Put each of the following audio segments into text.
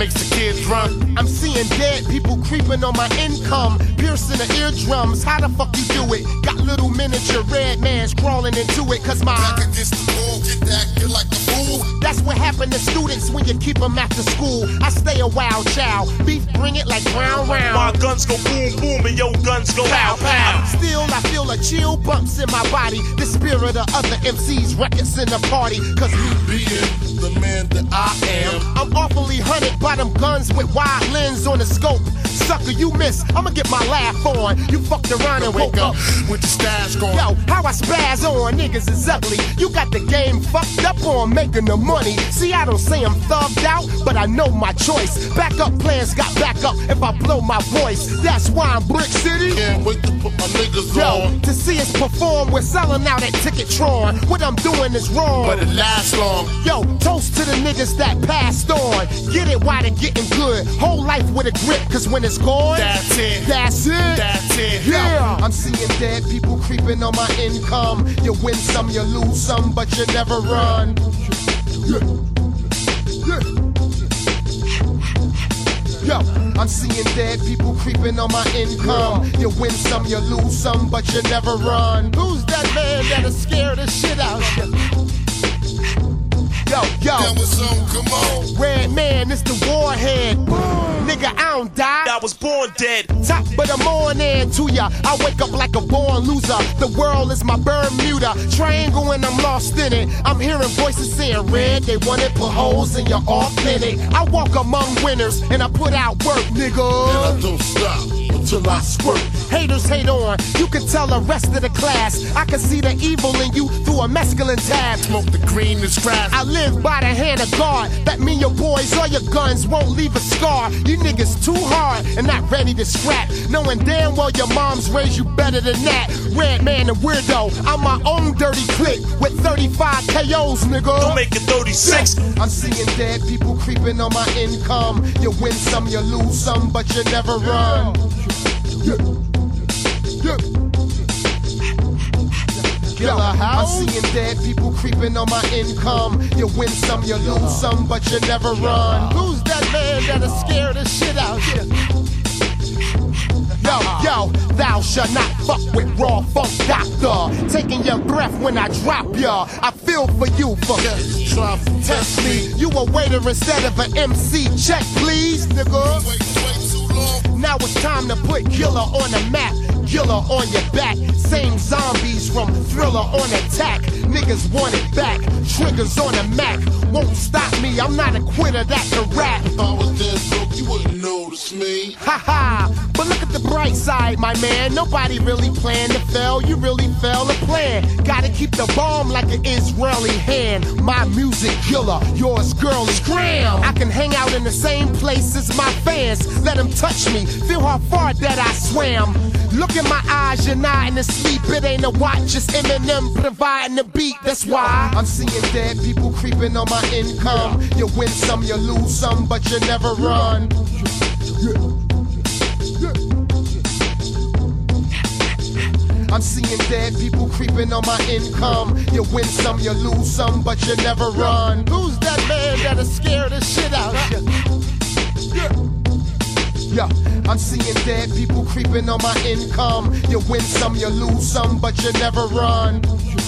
makes the kids run. I'm seeing dead people creeping on my income, piercing the eardrums. How the fuck you do it? Got little miniature red mans crawling into it, cause my back against the wall, get that, get like a fool. That's what happened to students when you keep them after school. I stay a wild child, beef bring it like round round. My guns go boom boom and your guns go pow pow. Still I feel a chill bumps in my body. The spirit of other MCs records in the party. Cause me being the man that I am, I'm awfully hunted by them guns with wide lens on the scope. Sucker, you miss, I'ma get my laugh on. You fucked around and woke up with the stash gone. Yo, how I spaz on niggas is ugly. You got the game fucked up on making the money. See, I don't say I'm thugged out, but I know my choice. Backup plans got back up if I blow my voice. That's why I'm Brick City. Can't wait to put my niggas on. To see us perform, we're selling out at Ticketron. What I'm doing is wrong, but it lasts long. Yo, toast to the niggas that passed on. Get it while they're getting good. Whole life with a grip, cause when it's gone, that's it. That's it. That's it. Yeah. I'm seeing dead people creeping on my income. You win some, you lose some, but you never run. Yo, I'm seeing dead people creeping on my income. You win some, you lose some, but you never run. Who's that man that'll scare the shit out you? Yo, come on. Red man, it's the warhead. Nigga, I don't die. I was born dead. Top of the morning to ya. I wake up like a born loser. The world is my Bermuda Triangle and I'm lost in it. I'm hearing voices saying red. They wanna put holes in your authentic. I walk among winners and I put out work, nigga. And I don't stop until I squirt. Haters hate on, you can tell the rest of the class. I can see the evil in you through a mescaline tab. Smoke the green is grass. I live by the hand of God. That mean your boys or your guns won't leave a scar. You niggas too hard and not ready to scrap. Knowing damn well your moms raised you better than that. Red man and weirdo, I'm my own dirty clique with 35 KOs, nigga. Don't make it 36. I'm seeing dead people creeping on my income. You win some, you lose some, but you never run. Yo, I'm seeing dead people creeping on my income. You win some, you lose some, but you never run. Who's that man that'll scare the shit out you? Yo, thou shalt not fuck with raw funk doctor. Taking your breath when I drop ya. I feel for you for try to test me. You a waiter instead of an MC. Check please, nigga. Wait too long. Now it's time to put Killer on the map. Killer on your back. Same zombies from Thriller on attack. Niggas want it back. Triggers on the Mac. Won't stop me. I'm not a quitter that can rap. If I was dead broke, you wouldn't notice me. Haha. But look at the bright side, my man. Nobody really planned to fail. You really fail to plan. Gotta keep the bomb like an Israeli hand. My music killer. Yours girly scram. I can hang out in the same place as my fans. Let them touch me. Feel how far that I swam. Look in my eyes, you're not in the sleep. It ain't a watch, it's Eminem providing the beat. That's why I'm seeing dead people creeping on my income. You win some, you lose some, but you never run. I'm seeing dead people creeping on my income. You win some, you lose some, but you never run. Who's that man that'll scare the shit out of you? Yo, I'm seeing dead people creeping on my income. You win some, you lose some, but you never run.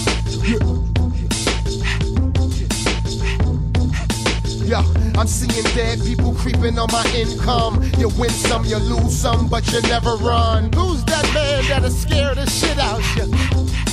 Yo, I'm seeing dead people creeping on my income. You win some, you lose some, but you never run. Who's that man that'll scare the shit out you?